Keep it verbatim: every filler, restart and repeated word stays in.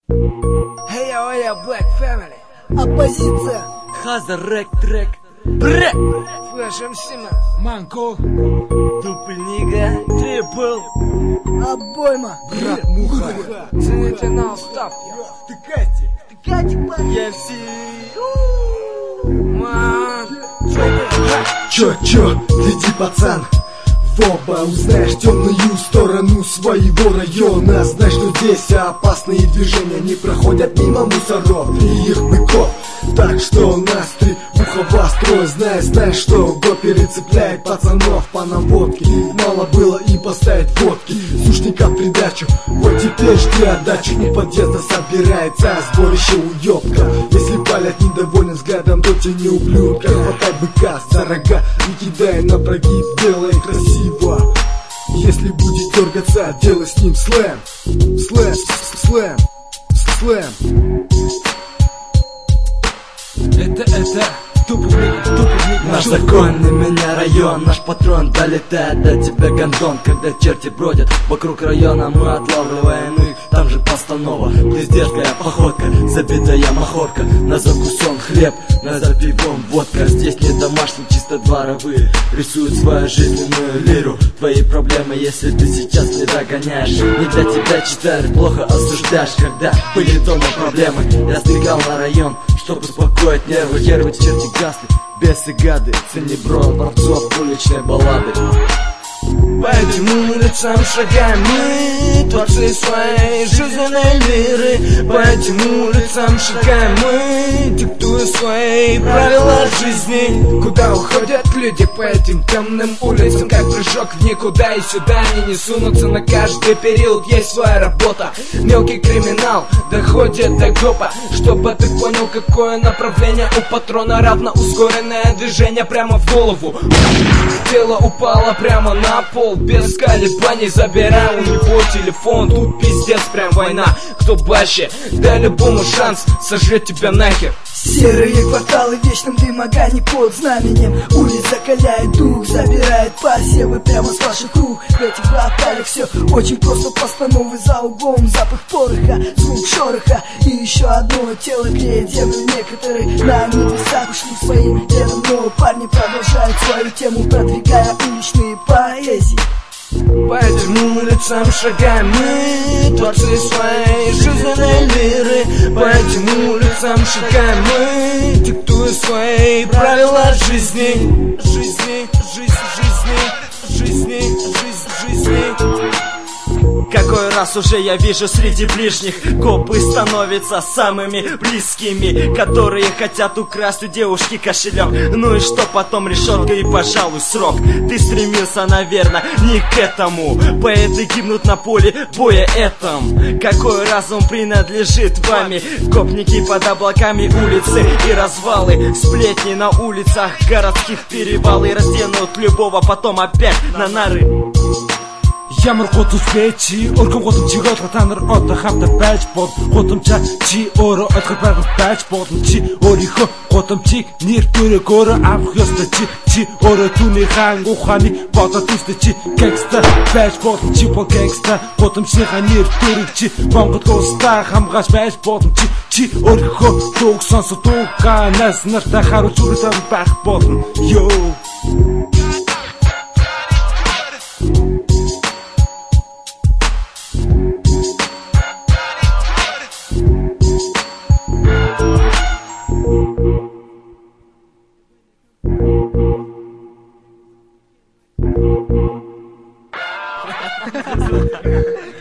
Hey yo, hey yo, Black Family. Оппозиция. Хазар, рэк, трек. Бре! Флэш эм си, Манко. Дупельнига. Трипл. Обойма. Брат, муха. Цените на устав. Втыкайте. Втыкайте, парень. Я все. Ман. Чё, чё, гляди, пацан, в оба узнаешь темную сторону своего района. Знай, что здесь опасные движения не проходят мимо мусоров и их быков. Так что настри, ухо востро, знай, знай, что го перецепляет пацанов по наводке. Мало было им поставить водки, сушника в придачу. Вот теперь жди отдачу, у подъезда собирается сборище уёбка. Если палят недовольным взглядом, то тени ублюдка. Хватай быка за рога, не кидай на прогиб, делай красиво. Если будет дергаться, делай с ним слэм. Слэм, слэм, слэм. Это, это, тупник, тупник. Наш законный меня район, наш патрон долетает до тебя гондон. Когда черти бродят вокруг района, мы отлавливаем их, там же постанова. Пиздежская походка, забитая махорка. На закусон хлеб, на запивом водка. Здесь не домашние, чисто дворовые, рисуют свою жизненную лиру. Твои проблемы, если ты сейчас не догоняешь, не для тебя читают, плохо осуждаешь. Когда были дома проблемы, я сбегал на район, чтобы успокоить нервы. Нервы черти гасли, бесы гады, ценебро, борцов, уличной баллады. По этим улицам шагаем мы, творцы своей жизненной лиры. По этим улицам шагаем мы, диктуя свои правила жизни. Куда уходят люди по этим темным улицам, как прыжок в никуда, и сюда они не сунутся. На каждый период есть своя работа. Мелкий криминал доходит до гопа. Чтобы ты понял, какое направление у патрона, равно ускоренное движение прямо в голову. Тело упало прямо на пол, без колебаний забирай у него телефон. Тут пиздец, прям война. Кто баще, дай любому шанс сожрет тебя нахер. Серые кварталы вечным дым, огонь под знаменем улиц закаляет дух, забирает посевы прямо с ваших рук. В этих кварталах все очень просто, постановы за углом, запах пороха, звук шороха и еще одно тело греет землю. Некоторые на небесах ушли своим делом, но парни продолжают свою тему, продвигая уличные поэзии. По этим улицам шагаем мы, творцы своей жизненной лиры. По этим улицам шагаем мы, диктуя свои правила жизни. Жизни, жизнь, жизни, жизни, жизнь, жизни. Какой раз уже я вижу среди ближних, копы становятся самыми близкими, которые хотят украсть у девушки кошелек. Ну и что потом, решетка и, пожалуй, срок. Ты стремился, наверное, не к этому. Поэты гибнут на поле боя этом. Какой разум принадлежит вами? Гопники под облаками, улицы и развалы, сплетни на улицах городских, перевалы разденут любого потом опять на нары. Ямар гутус бэ чи өргөн гудамжийг олго та нар одоо хамтаа байж бол гудамжаа чи өөрөө олгох байгаад байж болно. Чи өөрийнхөө гудамжийг нэр төрөг өөрөө авах ёстой. Чи чи өөрөө түүний хаан ухааны бодоод үстэй. Чи гэнгста байж болно. Чи бол гэнгста гудамжийнхаа нэр төрөг. Чи Монгол улстай хамгаалж байж болно. Чи чи өөрийнхөө дууг сонсоод дууганаас нартай харуулж үргэлж байх болно. Йоо. Ha ha ha ha.